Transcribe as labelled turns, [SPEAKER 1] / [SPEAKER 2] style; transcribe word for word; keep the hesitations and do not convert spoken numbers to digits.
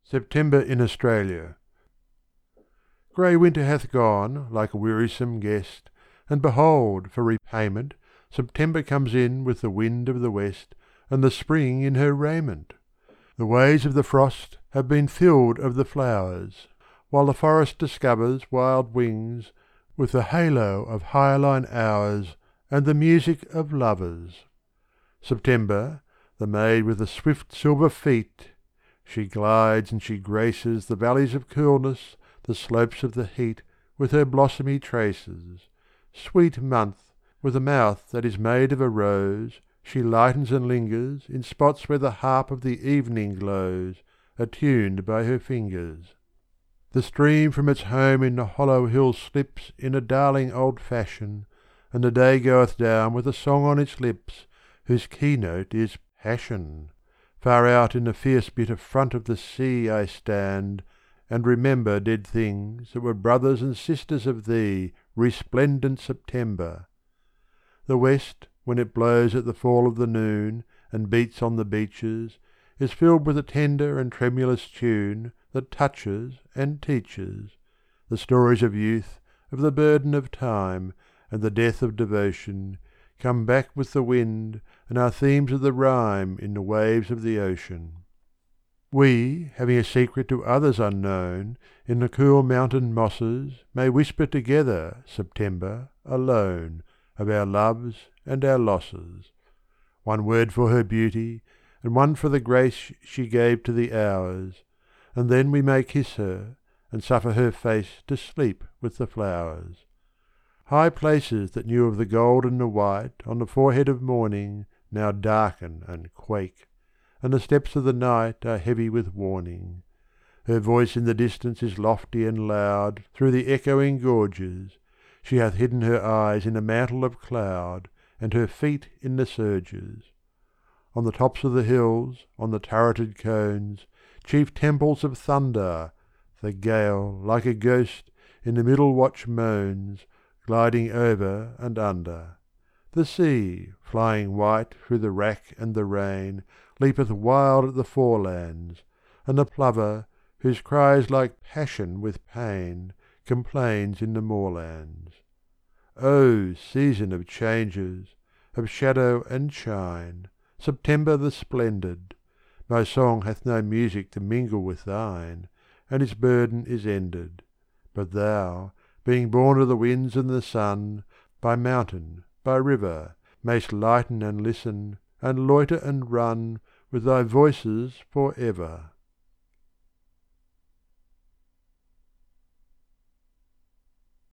[SPEAKER 1] September in Australia. Grey winter hath gone like a wearisome guest, and behold, for repayment, September comes in with the wind of the west, and the spring in her raiment. The ways of the frost have been filled of the flowers, while the forest discovers wild wings, with the halo of hyaline hours, and the music of lovers. September, the maid with the swift silver feet, she glides and she graces the valleys of coolness, the slopes of the heat, with her blossomy traces. Sweet month, with a mouth that is made of a rose, she lightens and lingers in spots where the harp of the evening glows, attuned by her fingers. The stream from its home in the hollow hill slips in a darling old fashion, and the day goeth down with a song on its lips, whose keynote is passion. Far out in the fierce bitter front of the sea I stand, and remember dead things that were brothers and sisters of thee, resplendent September. The west, when it blows at the fall of the noon, and beats on the beaches, is filled with a tender and tremulous tune that touches and teaches. The stories of youth, of the burden of time, and the death of devotion, come back with the wind, and are themes of the rhyme in the waves of the ocean. We, having a secret to others unknown, in the cool mountain mosses, may whisper together, September, alone, of our loves and our losses. One word for her beauty, and one for the grace she gave to the hours, and then we may kiss her, and suffer her face to sleep with the flowers. High places that knew of the gold and the white on the forehead of morning now darken and quake, and the steps of the night are heavy with warning. Her voice in the distance is lofty and loud through the echoing gorges. She hath hidden her eyes in a mantle of cloud, and her feet in the surges. On the tops of the hills, on the turreted cones, chief temples of thunder, the gale, like a ghost, in the middle watch moans, gliding over and under. The sea, flying white through the rack and the rain, leapeth wild at the forelands, and the plover, whose cry is like passion with pain, complains in the moorlands. O season of changes, of shadow and shine, September the splendid! My song hath no music to mingle with thine, and its burden is ended. But thou, being born of the winds and the sun, by mountain, by river, mayst lighten and listen, and loiter and run, with thy voices for ever.